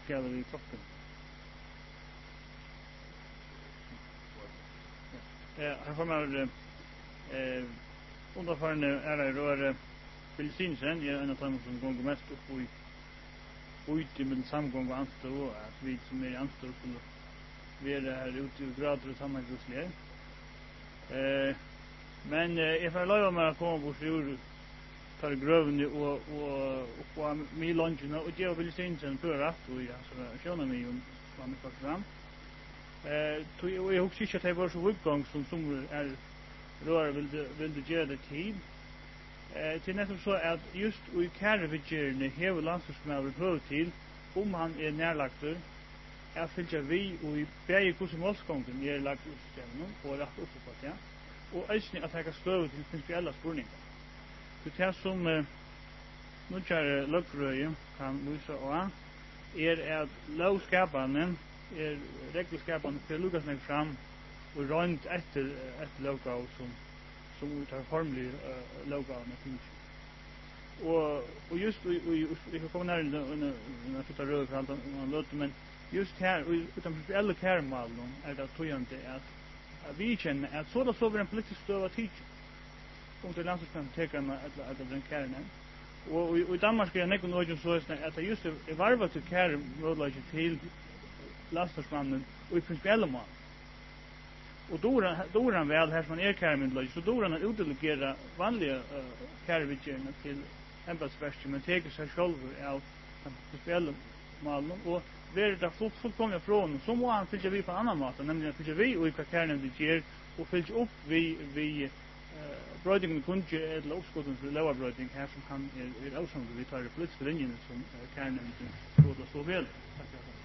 skal vi klokken. Her får man underfarne det røre Bilsinsen, en av dem som går mest opp ut i med samgång och anstå att vi som är anstå skulle vara här ute i grader och sammangrusliga. Men if I love mig att komma på sjur tar grövni och på mig lunchen och jag vill se inte för att och jag så känner mig fram och fram. Och jag också att det var så utgång som är rör vill det göra det tid. Till nästan så att just i Kärvigjerne hever landslagsmannen prøvd til han nærlagtur at fylgja vi og i begge målskongen lagt ut systemet og rett opp på det, og ønsken at jeg støve til prinsipielle spurninger. Det som nødkjære løgfrøye kan vise av at lovskapene regelskapene for lukkasnek fram og rønt etter lovgav som vi tar formlig lovgavene finnes. Og just vi kan komme nær en flytta rød for alt man løter, men just her, utan principielle kærmalen, det tøyende at vi kjenner at så blir en politisk støv av tid om til landslagspolitikerne at den kærene. Og i Danmark nekko noe så at det just varva til kære rådlaget til landslagsmannen og i principielle mål. Och då han väl här från kärmyndighet så då han utdelegera vanliga kärvittjärna till ämbetsverket men teker sig själv av speciella mål och det där fullkomliga från så må han fylla vi på annan mat nämligen fylla vi och vilka kärnan det ger och fylla upp vi brödingen kunde eller uppskotten för lower bröding här som kan är avsång vi tar det politiska linjen som kärnan så väl. Tack.